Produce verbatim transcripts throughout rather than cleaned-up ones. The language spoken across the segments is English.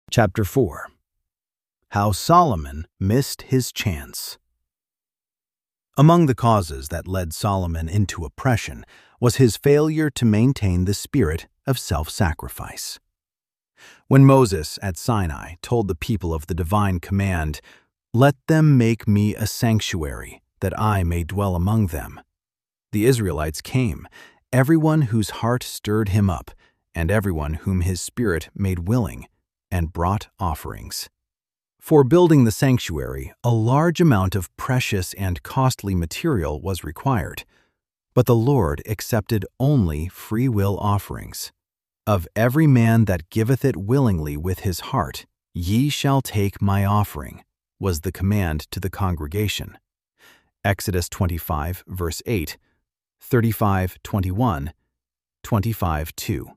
Chapter four. How Solomon Missed His Chance. Among the causes that led Solomon into oppression was his failure to maintain the spirit of self-sacrifice. When Moses at Sinai told the people of the divine command, "Let them make me a sanctuary, that I may dwell among them," the Israelites came, everyone whose heart stirred him up, and everyone whom his spirit made willing, and brought offerings. For building the sanctuary, a large amount of precious and costly material was required, but the Lord accepted only free will offerings. "Of every man that giveth it willingly with his heart, ye shall take my offering," was the command to the congregation. Exodus twenty-five, verse eight, thirty-five, twenty-one, twenty-five, two.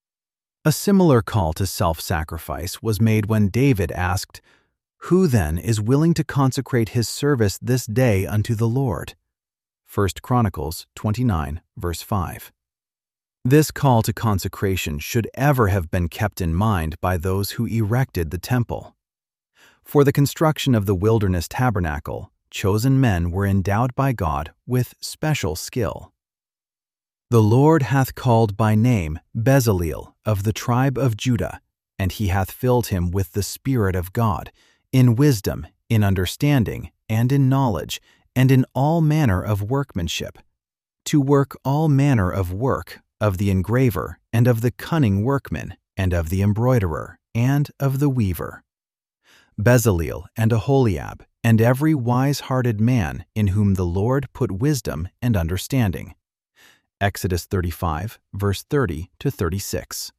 A similar call to self-sacrifice was made when David asked, "Who then is willing to consecrate his service this day unto the Lord?" First Chronicles twenty-nine, verse five. This call to consecration should ever have been kept in mind by those who erected the temple. For the construction of the wilderness tabernacle, chosen men were endowed by God with special skill. "The Lord hath called by name Bezaleel of the tribe of Judah, and he hath filled him with the Spirit of God, in wisdom, in understanding, and in knowledge, and in all manner of workmanship, to work all manner of work of the engraver, and of the cunning workman, and of the embroiderer, and of the weaver. Bezaleel and Aholiab, and every wise-hearted man in whom the Lord put wisdom and understanding." Exodus thirty-five, verse thirty to thirty-six.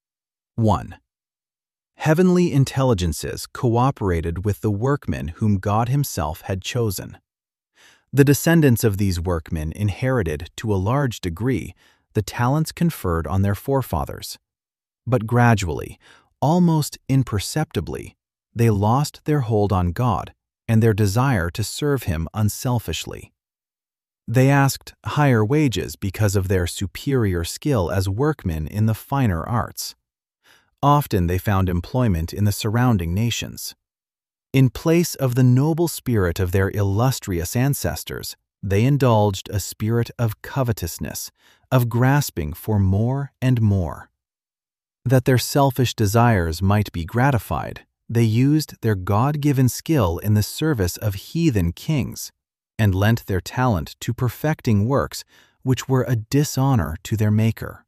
one. Heavenly intelligences cooperated with the workmen whom God Himself had chosen. The descendants of these workmen inherited, to a large degree, the talents conferred on their forefathers. But gradually, almost imperceptibly, they lost their hold on God and their desire to serve Him unselfishly. They asked higher wages because of their superior skill as workmen in the finer arts. Often they found employment in the surrounding nations. In place of the noble spirit of their illustrious ancestors, they indulged a spirit of covetousness, of grasping for more and more. That their selfish desires might be gratified, they used their God-given skill in the service of heathen kings, and lent their talent to perfecting works which were a dishonor to their Maker.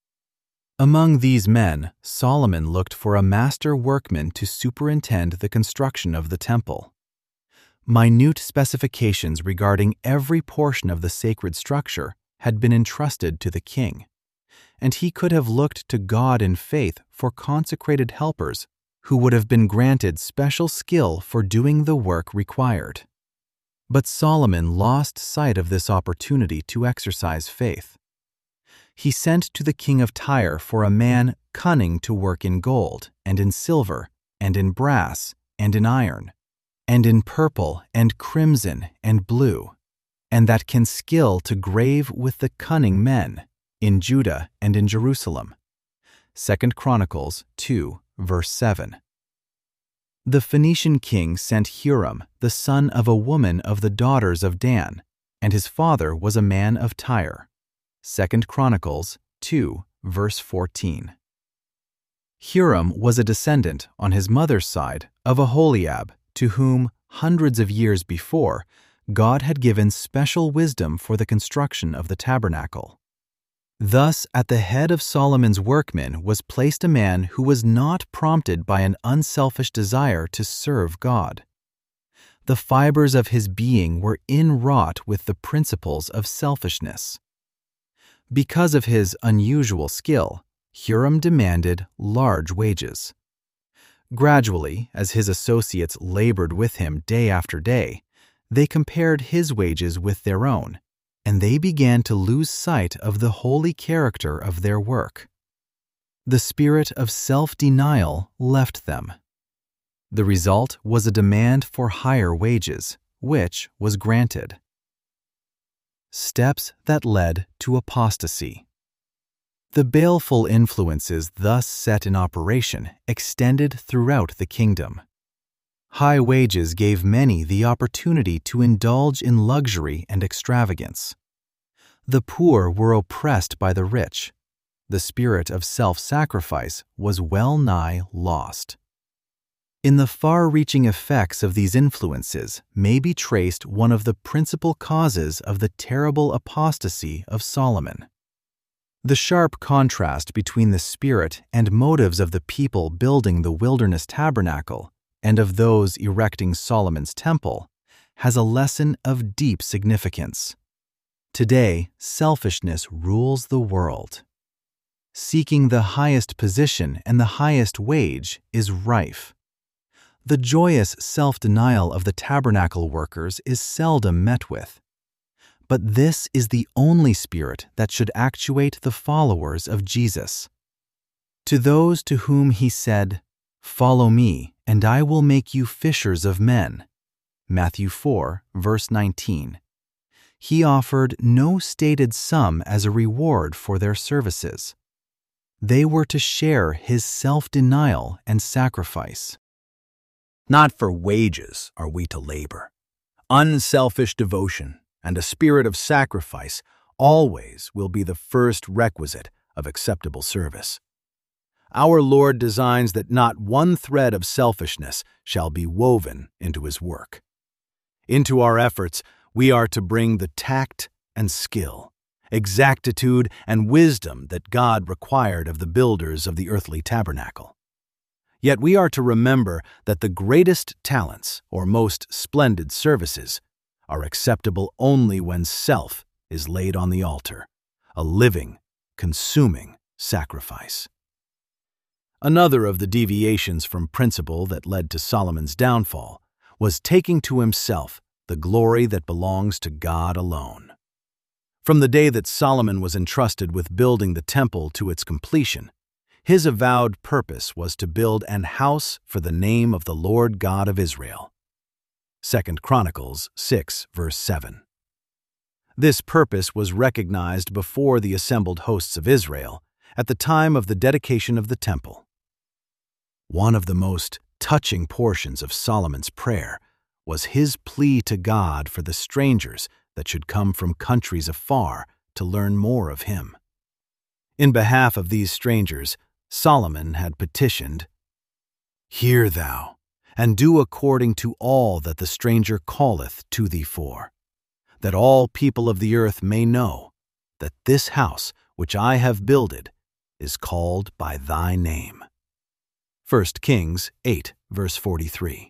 Among these men, Solomon looked for a master workman to superintend the construction of the temple. Minute specifications regarding every portion of the sacred structure had been entrusted to the king, and he could have looked to God in faith for consecrated helpers who would have been granted special skill for doing the work required. But Solomon lost sight of this opportunity to exercise faith. He sent to the king of Tyre for a man cunning to work in gold, and in silver, and in brass, and in iron, and in purple, and crimson, and blue, and that can skill to grave with the cunning men, in Judah and in Jerusalem. Second Chronicles two, verse seven. The Phoenician king sent Huram, the son of a woman of the daughters of Dan, and his father was a man of Tyre. Second Chronicles two, verse fourteen. Huram was a descendant, on his mother's side, of Aholiab, to whom, hundreds of years before, God had given special wisdom for the construction of the tabernacle. Thus, at the head of Solomon's workmen was placed a man who was not prompted by an unselfish desire to serve God. The fibers of his being were inwrought with the principles of selfishness. Because of his unusual skill, Huram demanded large wages. Gradually, as his associates labored with him day after day, they compared his wages with their own, and they began to lose sight of the holy character of their work. The spirit of self-denial left them. The result was a demand for higher wages, which was granted. Steps that led to apostasy. The baleful influences thus set in operation extended throughout the kingdom. High wages gave many the opportunity to indulge in luxury and extravagance. The poor were oppressed by the rich. The spirit of self-sacrifice was well nigh lost. In the far-reaching effects of these influences may be traced one of the principal causes of the terrible apostasy of Solomon. The sharp contrast between the spirit and motives of the people building the wilderness tabernacle and of those erecting Solomon's temple has a lesson of deep significance. Today, selfishness rules the world. Seeking the highest position and the highest wage is rife. The joyous self-denial of the tabernacle workers is seldom met with. But this is the only spirit that should actuate the followers of Jesus. To those to whom he said, "Follow me, and I will make you fishers of men," Matthew four, verse nineteen, he offered no stated sum as a reward for their services. They were to share his self-denial and sacrifice. Not for wages are we to labor. Unselfish devotion and a spirit of sacrifice always will be the first requisite of acceptable service. Our Lord designs that not one thread of selfishness shall be woven into his work. Into our efforts, we are to bring the tact and skill, exactitude and wisdom that God required of the builders of the earthly tabernacle. Yet we are to remember that the greatest talents or most splendid services are acceptable only when self is laid on the altar, a living, consuming sacrifice. Another of the deviations from principle that led to Solomon's downfall was taking to himself the glory that belongs to God alone. From the day that Solomon was entrusted with building the temple to its completion, his avowed purpose was to build an house for the name of the Lord God of Israel. Second Chronicles six, verse seven. This purpose was recognized before the assembled hosts of Israel at the time of the dedication of the temple. One of the most touching portions of Solomon's prayer was his plea to God for the strangers that should come from countries afar to learn more of him. In behalf of these strangers, Solomon had petitioned, "Hear thou, and do according to all that the stranger calleth to thee for, that all people of the earth may know that this house which I have builded is called by thy name." First Kings eight, verse forty-three.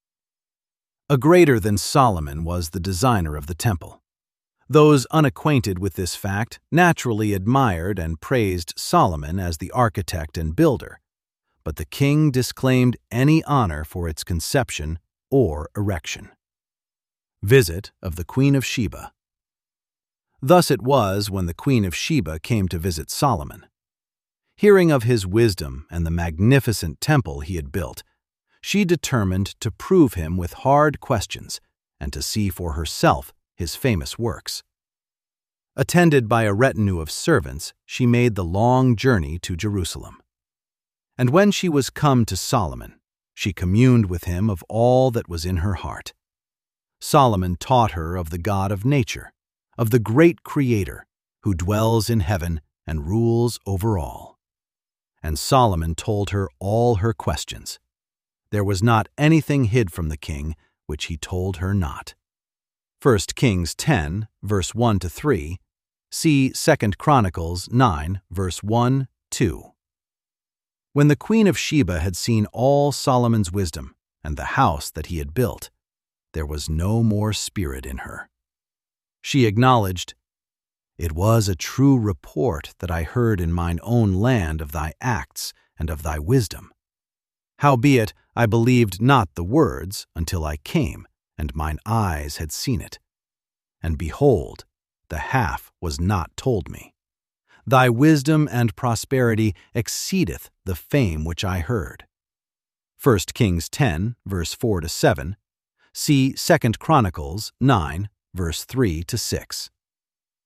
A greater than Solomon was the designer of the temple. Those unacquainted with this fact naturally admired and praised Solomon as the architect and builder, but the king disclaimed any honor for its conception or erection. Visit of the Queen of Sheba. Thus it was when the Queen of Sheba came to visit Solomon. Hearing of his wisdom and the magnificent temple he had built, she determined to prove him with hard questions and to see for herself his famous works. Attended by a retinue of servants, she made the long journey to Jerusalem. And when she was come to Solomon, she communed with him of all that was in her heart. Solomon taught her of the God of nature, of the great Creator, who dwells in heaven and rules over all. And Solomon told her all her questions. There was not anything hid from the king which he told her not. First Kings ten, verse one to three. See Second Chronicles nine, verse one, two. When the Queen of Sheba had seen all Solomon's wisdom and the house that he had built, there was no more spirit in her. She acknowledged, "It was a true report that I heard in mine own land of thy acts and of thy wisdom. Howbeit I believed not the words until I came, and mine eyes had seen it. And behold, the half was not told me. Thy wisdom and prosperity exceedeth the fame which I heard." First Kings ten, verse four to seven. See Second Chronicles nine, verse three to six.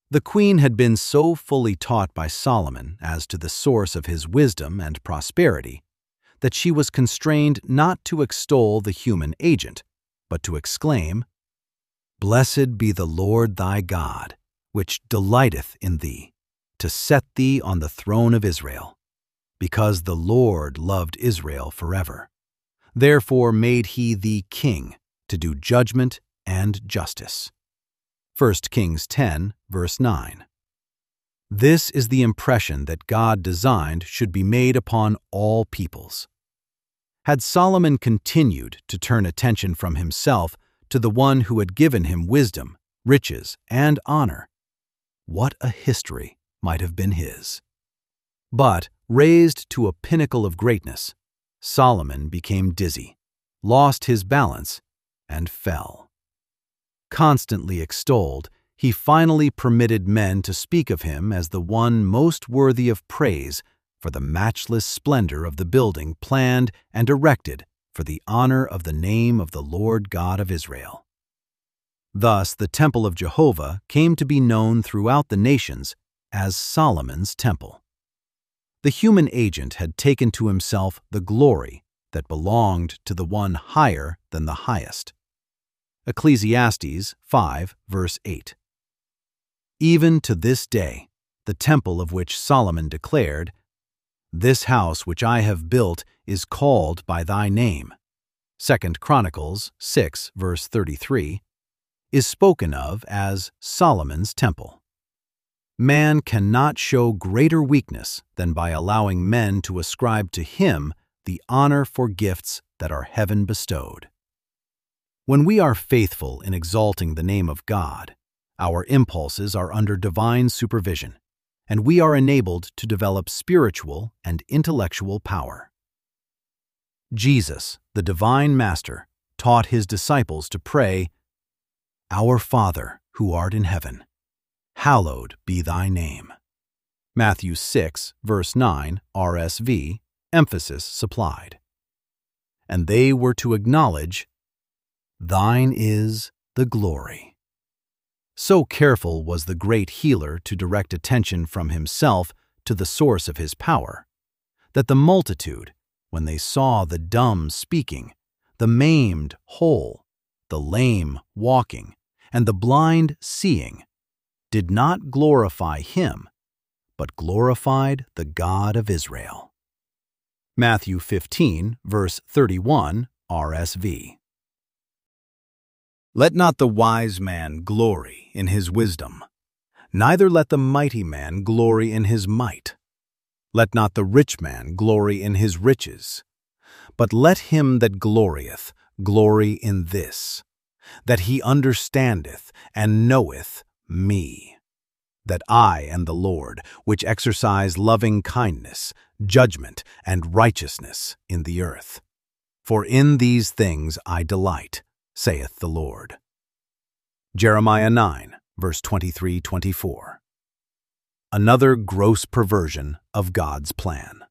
The queen had been so fully taught by Solomon as to the source of his wisdom and prosperity that she was constrained not to extol the human agent, but to exclaim, "Blessed be the Lord thy God, which delighteth in thee, to set thee on the throne of Israel, because the Lord loved Israel forever. Therefore made he thee king to do judgment and justice." First Kings ten, verse nine. This is the impression that God designed should be made upon all peoples. Had Solomon continued to turn attention from himself to the one who had given him wisdom, riches, and honor, what a history might have been his. But, raised to a pinnacle of greatness, Solomon became dizzy, lost his balance, and fell. Constantly extolled, he finally permitted men to speak of him as the one most worthy of praise for the matchless splendor of the building planned and erected for the honor of the name of the Lord God of Israel. Thus, the temple of Jehovah came to be known throughout the nations as Solomon's temple. The human agent had taken to himself the glory that belonged to the one higher than the highest. Ecclesiastes five, verse eight. Even to this day, the temple of which Solomon declared, "This house which I have built is called by thy name," Second Chronicles six, verse thirty-three, is spoken of as Solomon's temple. Man cannot show greater weakness than by allowing men to ascribe to him the honor for gifts that are heaven bestowed. When we are faithful in exalting the name of God, our impulses are under divine supervision, and we are enabled to develop spiritual and intellectual power. Jesus, the divine Master, taught his disciples to pray, "Our Father, who art in heaven, hallowed be thy name." Matthew six, verse nine, R S V, emphasis supplied. And they were to acknowledge, "Thine is the glory." So careful was the great healer to direct attention from himself to the source of his power, that the multitude, when they saw the dumb speaking, the maimed whole, the lame walking, and the blind seeing, did not glorify him, but glorified the God of Israel. Matthew fifteen, verse thirty-one, R S V. Let not the wise man glory in his wisdom, neither let the mighty man glory in his might. Let not the rich man glory in his riches, but let him that glorieth glory in this, that he understandeth and knoweth me, that I am the Lord, which exercise loving kindness, judgment, and righteousness in the earth. For in these things I delight, saith the Lord. Jeremiah nine, verse twenty-three to twenty-four. Another gross perversion of God's plan.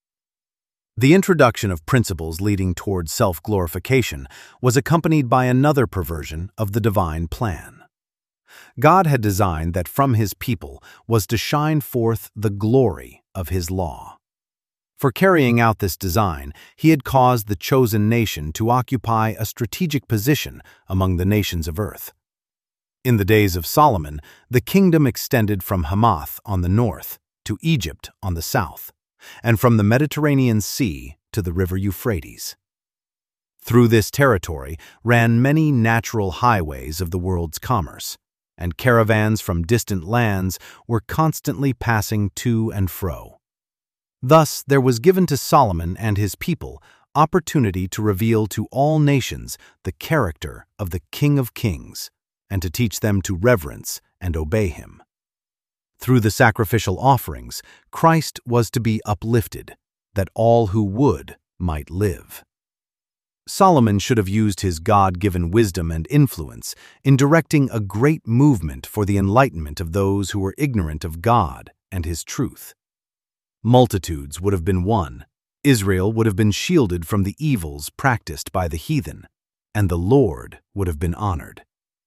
The introduction of principles leading toward self-glorification was accompanied by another perversion of the divine plan. God had designed that from his people was to shine forth the glory of his law. For carrying out this design, he had caused the chosen nation to occupy a strategic position among the nations of earth. In the days of Solomon, the kingdom extended from Hamath on the north to Egypt on the south, and from the Mediterranean Sea to the river Euphrates. Through this territory ran many natural highways of the world's commerce, and caravans from distant lands were constantly passing to and fro. Thus there was given to Solomon and his people opportunity to reveal to all nations the character of the King of Kings, and to teach them to reverence and obey him. Through the sacrificial offerings, Christ was to be uplifted, that all who would might live. Solomon should have used his God-given wisdom and influence in directing a great movement for the enlightenment of those who were ignorant of God and his truth. Multitudes would have been won, Israel would have been shielded from the evils practiced by the heathen, and the Lord would have been honored.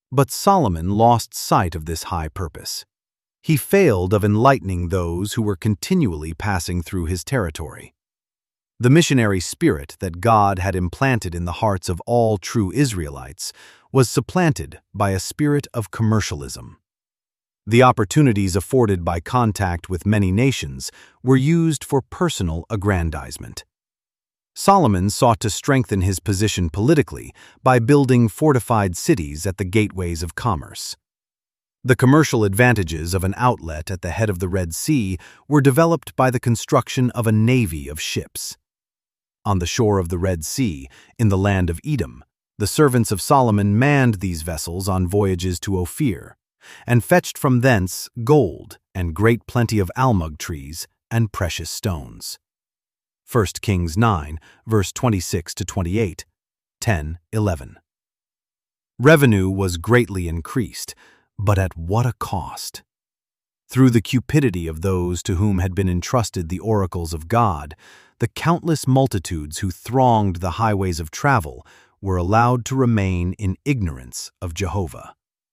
But Solomon lost sight of this high purpose. He failed of enlightening those who were continually passing through his territory. The missionary spirit that God had implanted in the hearts of all true Israelites was supplanted by a spirit of commercialism. The opportunities afforded by contact with many nations were used for personal aggrandizement. Solomon sought to strengthen his position politically by building fortified cities at the gateways of commerce. The commercial advantages of an outlet at the head of the Red Sea were developed by the construction of a navy of ships. On the shore of the Red Sea, in the land of Edom, the servants of Solomon manned these vessels on voyages to Ophir, and fetched from thence gold and great plenty of almug trees and precious stones. First Kings nine, verse twenty-six to twenty-eight, ten, eleven. Revenue was greatly increased, but at what a cost! Through the cupidity of those to whom had been entrusted the oracles of God, the countless multitudes who thronged the highways of travel were allowed to remain in ignorance of Jehovah.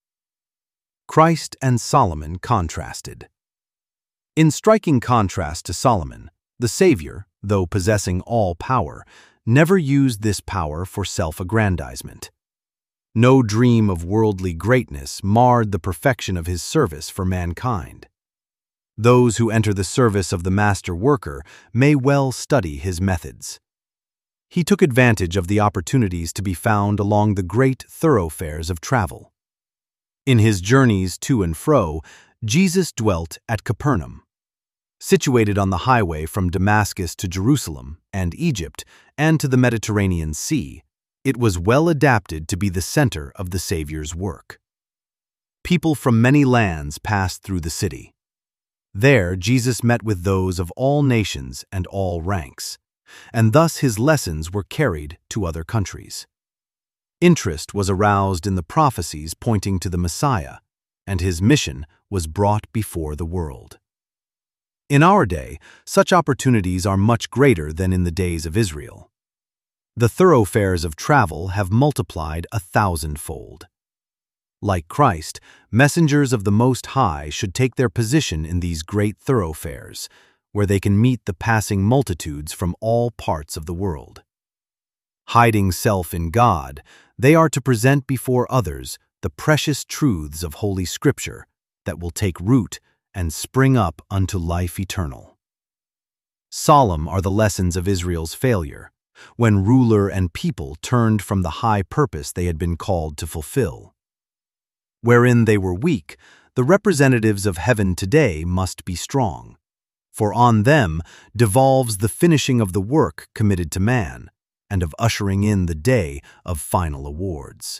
Christ and Solomon contrasted. In striking contrast to Solomon, the Savior, though possessing all power, never used this power for self-aggrandizement. No dream of worldly greatness marred the perfection of his service for mankind. Those who enter the service of the master worker may well study his methods. He took advantage of the opportunities to be found along the great thoroughfares of travel. In his journeys to and fro, Jesus dwelt at Capernaum. Situated on the highway from Damascus to Jerusalem and Egypt and to the Mediterranean Sea, it was well adapted to be the center of the Savior's work. People from many lands passed through the city. There Jesus met with those of all nations and all ranks, and thus his lessons were carried to other countries. Interest was aroused in the prophecies pointing to the Messiah, and his mission was brought before the world. In our day, such opportunities are much greater than in the days of Israel. The thoroughfares of travel have multiplied a thousandfold. Like Christ, messengers of the Most High should take their position in these great thoroughfares, where they can meet the passing multitudes from all parts of the world. Hiding self in God, they are to present before others the precious truths of Holy Scripture that will take root and spring up unto life eternal. Solemn are the lessons of Israel's failure, when ruler and people turned from the high purpose they had been called to fulfill. Wherein they were weak, the representatives of heaven today must be strong, for on them devolves the finishing of the work committed to man, and of ushering in the day of final awards.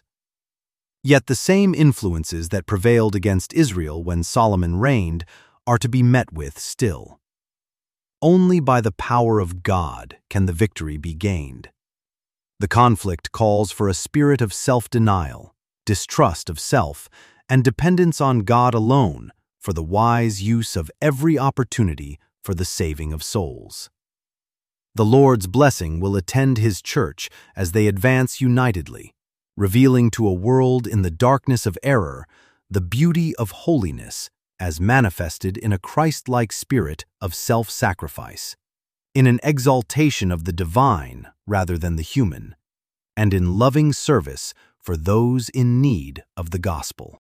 Yet the same influences that prevailed against Israel when Solomon reigned are to be met with still. Only by the power of God can the victory be gained. The conflict calls for a spirit of self-denial, distrust of self, and dependence on God alone for the wise use of every opportunity for the saving of souls. The Lord's blessing will attend His church as they advance unitedly, revealing to a world in the darkness of error the beauty of holiness as manifested in a Christ-like spirit of self-sacrifice, in an exaltation of the divine rather than the human, and in loving service for those in need of the gospel.